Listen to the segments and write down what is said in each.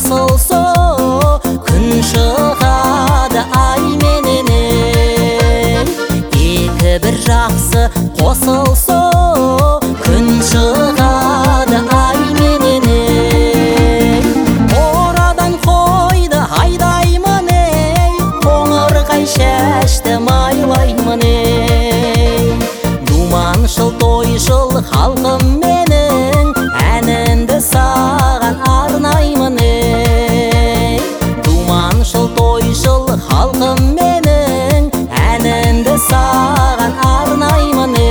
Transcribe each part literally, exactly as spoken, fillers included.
қосылса, күн шығады ай менен. Екі бір жақсы қосылса, күн шығады ай менен. Орадан қойды айдаймын ей, қоңырқай шашты майлаймын ей. Думаншыл тойшыл халқым менің, әнімді саған арнаймын ей. Думаншыл тойшыл халқым менің, әнімді саған арнаймын ей.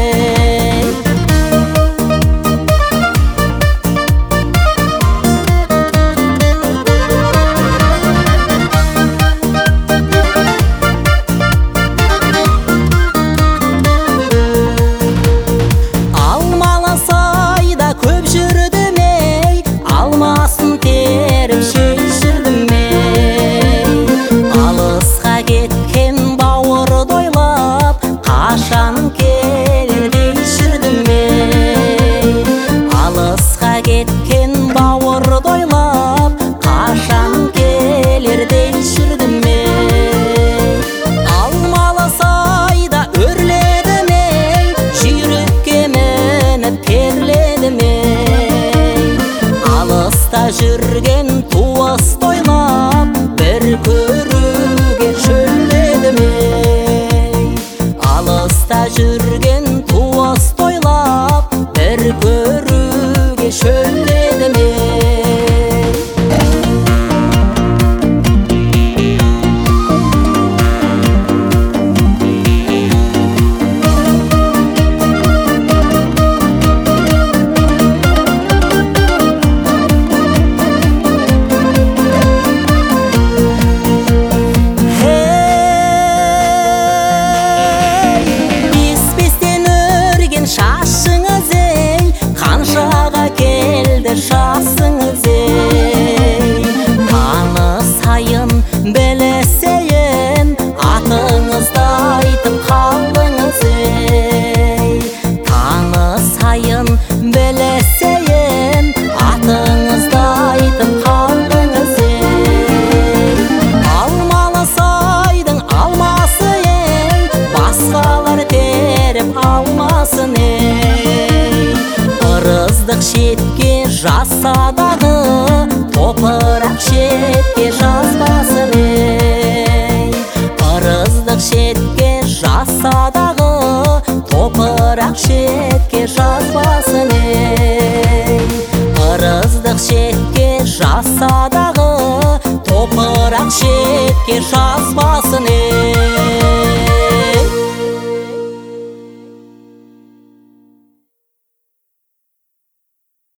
Көп жүрдім ей, алмасын теріп шешірдім ей. Алысқа кеткен бауырды ойлап, қашан келер дей жүрдім ей. Алысқа кеткен бауырды ойлап, қашан келер дей жүрдім ей. Алмалы сайда өрледім ей, жүйрікке мініп терледім ей. Алыста жүрген туысты ойлап, бір көруге шөлдедім ей. Алыста жүрген туысты ойлап, бір көруге шөлдедім ей. Шашыңыз ей, қаншаға келді жасыңыз ей. Танысайын, білесейін, атыңызды айтып қалыңыз ей. Танысайын, білесейін, атыңызды айтып қалыңыз ей. Алмалы сайдың алмасы ей, басқалар теріп алмасын ей. Ырыздық шетке жасадағы топырақ шет